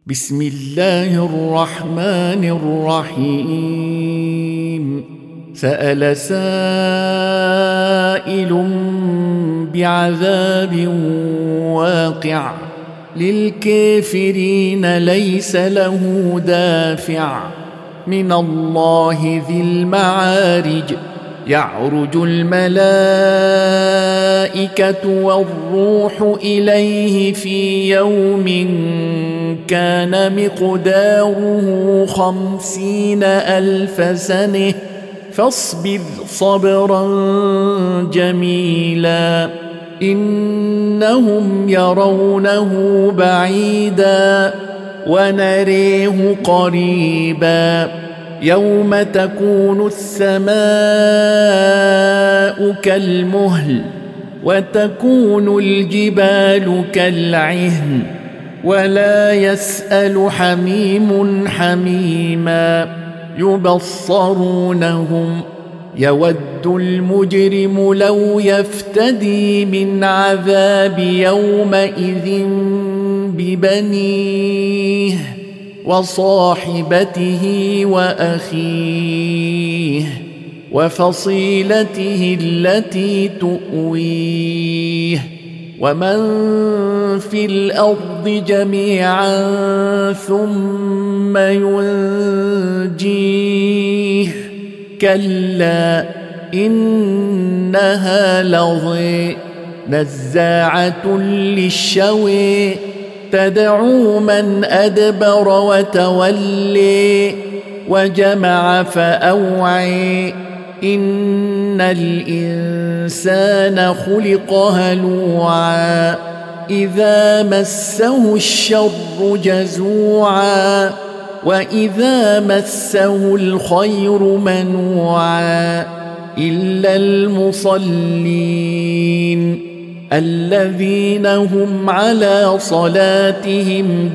بسم الله الرحمن الرحيم. سأل سائل بعذاب واقع للكافرين ليس له دافع من الله ذي المعارج. يعرج الملائكة والروح إليه في يوم كان مقداره 50,000 سنة فاصبر صبرا جميلا إنهم يرونه بعيدا ونريه قريبا يوم تكون السماء كالمهل وتكون الجبال كالعهن ولا يسأل حميم حميما يبصرونهم يود المجرم لو يفتدي من عذاب يومئذ ببنيه وصاحبته وأخيه وفصيلته التي تؤويه ومن في الأرض جميعا ثم ينجيه كلا إنها لظى نزاعة للشوى تدعو من أدبر وتولي وجمع فأوعي إن الإنسان خلق هلوعا إذا مسه الشر جزوعا وإذا مسه الخير منوعا إلا المصلين الذين هم على صلاتهم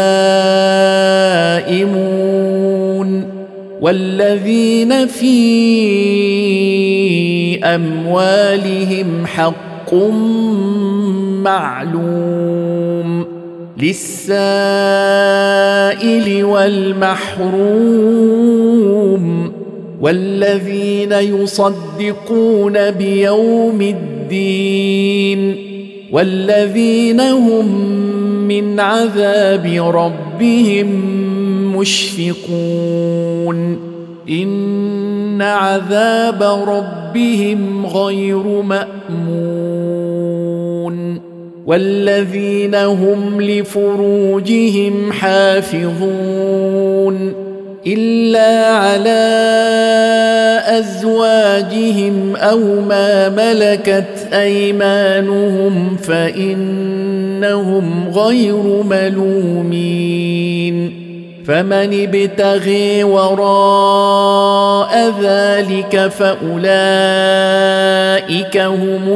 دائمون والذين في أموالهم حق معلوم للسائل والمحروم والذين يصدقون بيوم الدين والذين هم من عذاب ربهم مشفقون إن عذاب ربهم غير مأمون والذين هم لفروجهم حافظون إلا على أزواجهم أو ما ملكت أيمانهم فإنهم غير ملومين فمن ابتغي وراء ذلك فأولئك هم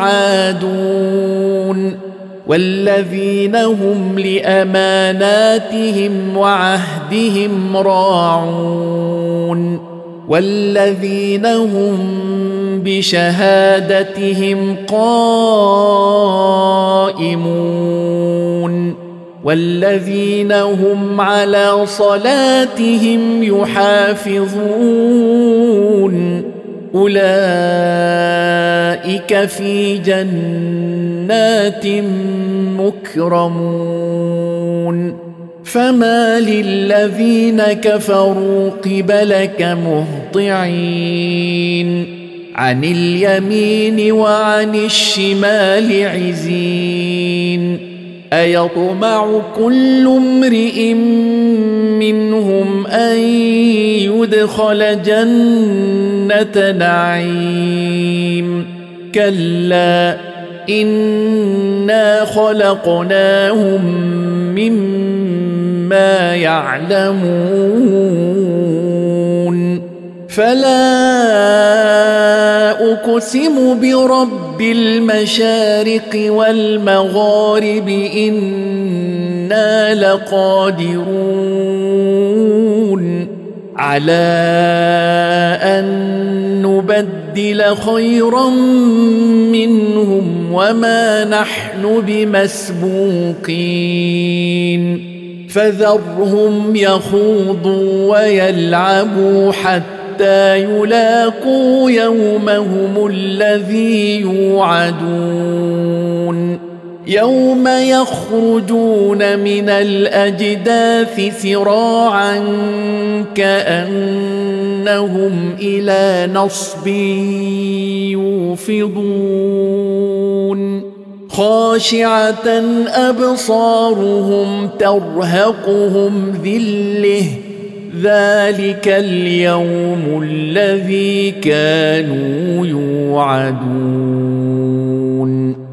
العادون والذين هم لأماناتهم وعهدهم راعون والذين هم بشهادتهم قائمون والذين هم على صلاتهم يحافظون أولئك في جنات مكرمون فما للذين كفروا قبلك مهطعين عن اليمين وعن الشمال عزين أيطمع كل امرئ منهم أن يدخل جنة نعيم كلا إنا خلقناهم مما يعلمون فلا أقسم برب المشارق والمغارب إنا لقادرون على أن نبدل خيرا منهم وما نحن بمسبوقين فذرهم يخوضوا ويلعبوا حتى يلاقوا يومهم الذي يوعدون يوم يخرجون من الأجداث سراعا كأنهم إلى نصب يوفضون خاشعة أبصارهم ترهقهم ذلة ذلك اليوم الذي كانوا يوعدون